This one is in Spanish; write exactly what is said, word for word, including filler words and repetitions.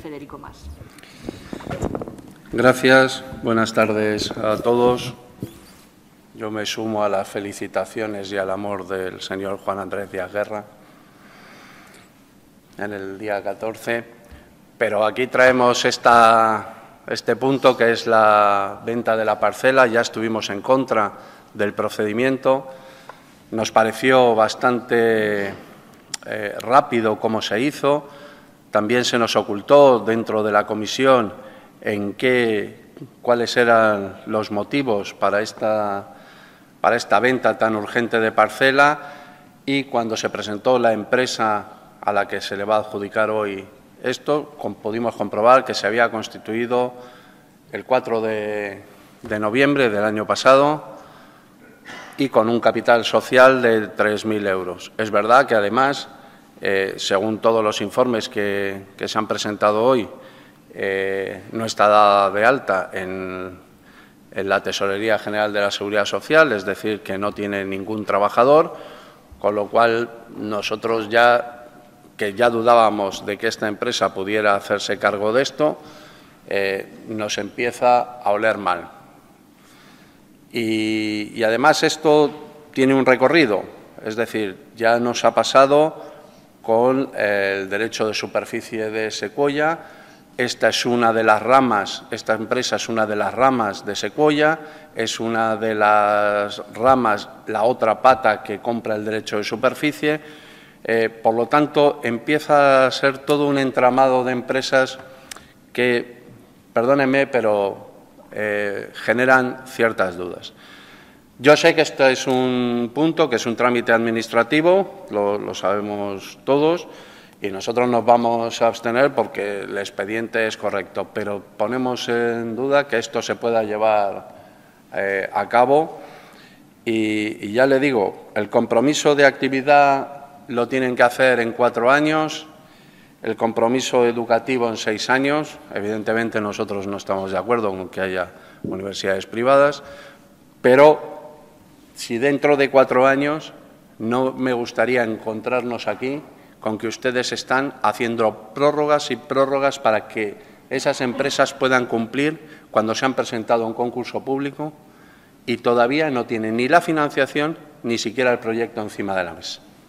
Federico Mas. Gracias. Buenas tardes a todos. Yo me sumo a las felicitaciones y al amor del señor Juan Andrés Díaz Guerra en el día catorce, pero aquí traemos esta, este punto que es la venta de la parcela. Ya estuvimos en contra del procedimiento. Nos pareció bastante eh, rápido cómo se hizo. También se nos ocultó dentro de la comisión en qué, cuáles eran los motivos para esta, para esta venta tan urgente de parcela, y cuando se presentó la empresa a la que se le va a adjudicar hoy esto, pudimos comprobar que se había constituido el cuatro de noviembre del año pasado y con un capital social de tres mil euros. Es verdad que, además, eh, según todos los informes que, que se han presentado hoy, eh, no está dada de alta en, en la Tesorería General de la Seguridad Social, es decir, que no tiene ningún trabajador, con lo cual nosotros ya, que ya dudábamos de que esta empresa pudiera hacerse cargo de esto, eh, nos empieza a oler mal. Y, y además esto tiene un recorrido, es decir, ya nos ha pasado con el derecho de superficie de Sequoia. Esta es una de las ramas, esta empresa es una de las ramas de Sequoia, es una de las ramas, la otra pata que compra el derecho de superficie. Eh, por lo tanto, empieza a ser todo un entramado de empresas que, perdónenme, pero eh, generan ciertas dudas. Yo sé que este es un punto, que es un trámite administrativo, lo, lo sabemos todos, y nosotros nos vamos a abstener porque el expediente es correcto, pero ponemos en duda que esto se pueda llevar eh, a cabo. Y, y ya le digo, el compromiso de actividad lo tienen que hacer en cuatro años, el compromiso educativo en seis años. Evidentemente nosotros no estamos de acuerdo con que haya universidades privadas, pero si dentro de cuatro años no me gustaría encontrarnos aquí con que ustedes están haciendo prórrogas y prórrogas para que esas empresas puedan cumplir cuando se han presentado a un concurso público y todavía no tienen ni la financiación ni siquiera el proyecto encima de la mesa.